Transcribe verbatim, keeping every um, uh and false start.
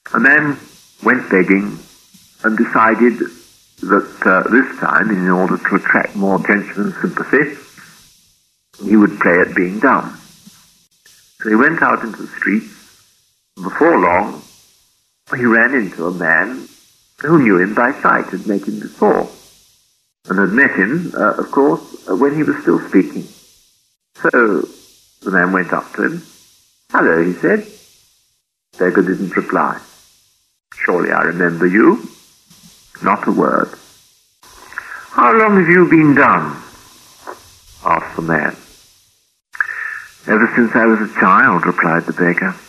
The man went begging and decided that uh, this time, in order to attract more attention and sympathy, he would play at being dumb. So he went out into the streets, and before long he ran into a man who knew him by sight, had met him before, and had met him, uh, of course, when he was still speaking. So the man went up to him. "Hello," he said. The beggar didn't reply. "Surely I remember you." Not a word. "How long have you been dumb?" asked the man. "Ever since I was a child," replied the beggar.